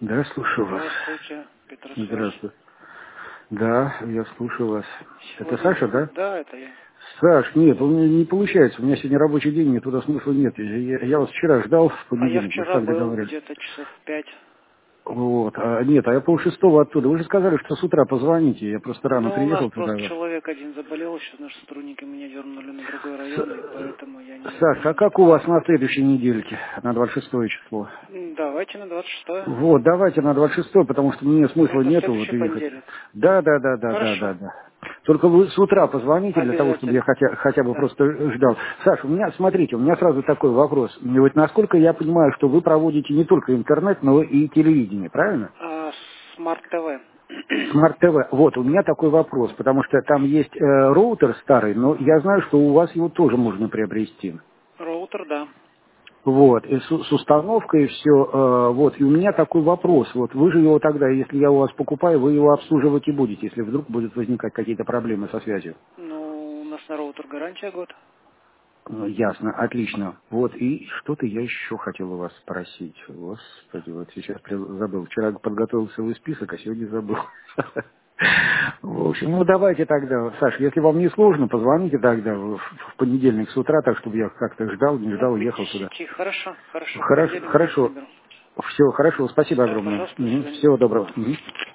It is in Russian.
Да, слушаю вас. Здравствуйте, Петр Связь. Здравствуйте. Да, я слушаю вас. Это Сегодня... Саша, да? Да, это я. Саш, нет, у меня не получается. У меня сегодня рабочий день, мне туда смысла нет. Я вас вчера ждал в А я понедельник, мы вчера так был договорились. где-то часов в 5. Вот. Нет, а я полшестого оттуда. Вы же сказали, что с утра позвоните. Я просто рано Но у нас приехал туда. просто человек один заболел, сейчас наши сотрудники меня дернули на другой район, и поэтому я Саш, а не как у успел. вас на следующей недельке, на 26 число? Давайте на 26-е. Вот, давайте на 26, потому что мне смысла Это нету вот следующий ехать. понедельник. Да. Хорошо. Только вы с утра позвоните для того, чтобы я Обязательно. хотя бы Да. просто ждал. Саша, смотрите, у меня сразу такой вопрос. Вот насколько я понимаю, что вы проводите не только интернет, но и телевидение, правильно? Смарт ТВ. Смарт ТВ. Вот, у меня такой вопрос, потому что там есть роутер старый, но я знаю, что у вас его тоже можно приобрести. Роутер, да. Вот, и с установкой все, вот, и у меня такой вопрос, вот, вы же его тогда, если я у вас покупаю, вы его обслуживать и будете, если вдруг будут возникать какие-то проблемы со связью. Ну, у нас на роутер гарантия год. Ясно, отлично. Вот, и что-то я еще хотел у вас спросить. Господи, вот сейчас забыл. Вчера подготовил целый список, а сегодня забыл. В общем, ну давайте тогда, Саш, если вам не сложно, позвоните тогда в понедельник с утра, так чтобы я как-то ждал, не Ну, ждал, к ехал туда. 10. Хорошо, хорошо. В Хорошо, понедельник 10 хорошо. наберу. Все, хорошо, спасибо Да, огромное. пожалуйста, до свидания. Всего доброго. Мгм.